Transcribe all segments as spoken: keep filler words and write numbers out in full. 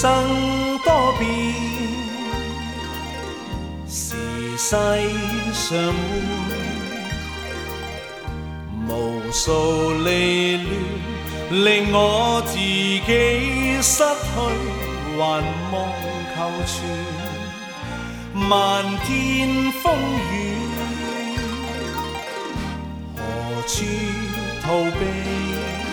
生多變，是世上無數離亂，令我自己失去，還望求全漫天風雨，何處逃避？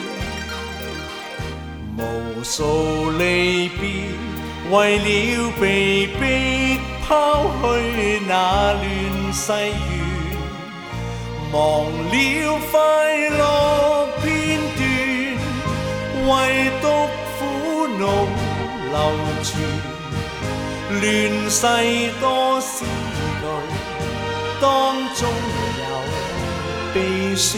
無數離別，為了被逼拋去那亂世緣，忘了快樂片段，唯獨苦惱流傳。亂世多思慮，當中有悲酸。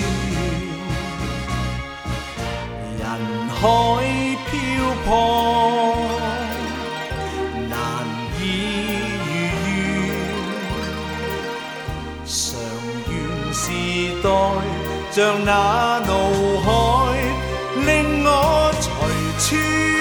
人海漂泊，難以如願。常願時代像那怒海，令我隨處。